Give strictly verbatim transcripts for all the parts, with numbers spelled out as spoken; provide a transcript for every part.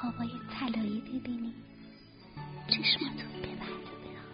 هوای طلایی ببینی، چشماتون ببند و بخواب.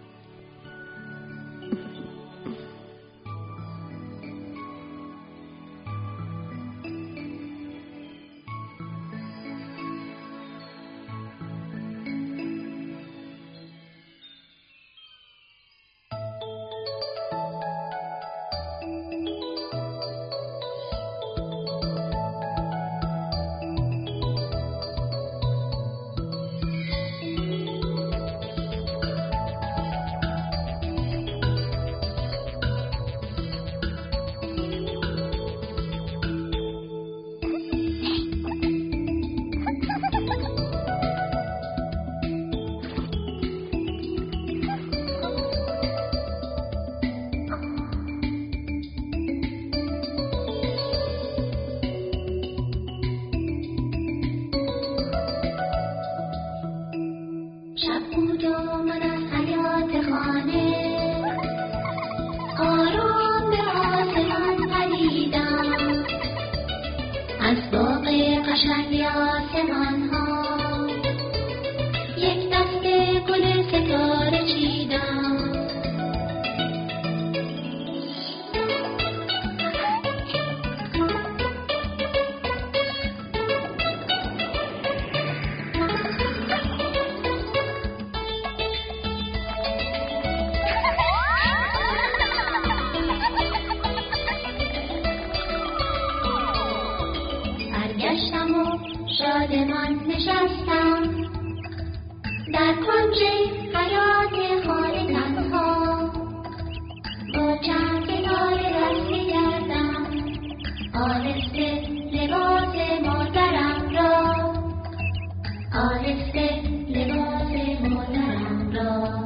شادمان نشستم در کنج حیات خانه تنها، با چند ستاره رسم کردم آهسته لباس مادرم را، آهسته لباس مادرم را.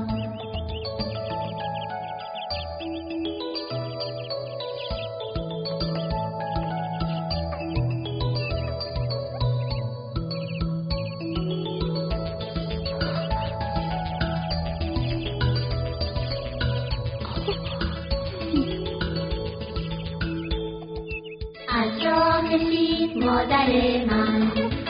مادر من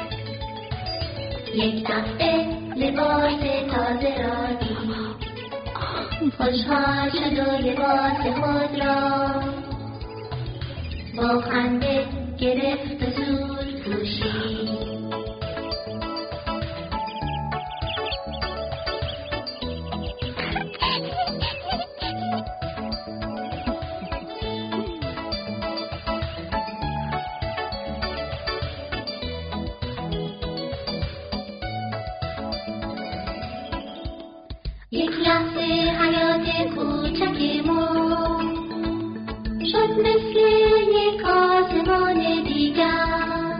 یک دفعه لباس تازه را دید، خوشحال شد و لباس خود را با خنده گرفت و زود پوشید. یک لحظه حیات کوچک ما شد مثل یک آسمان دیگر،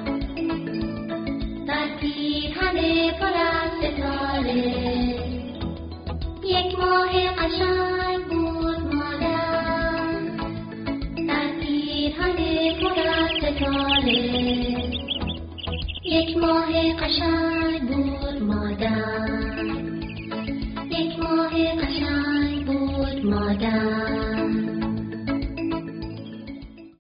در پیرهن پر از ستاره یک ماه قشنگ بود مادر، در پیرهن پر از ستاره یک ماه قشنگ بود مادر.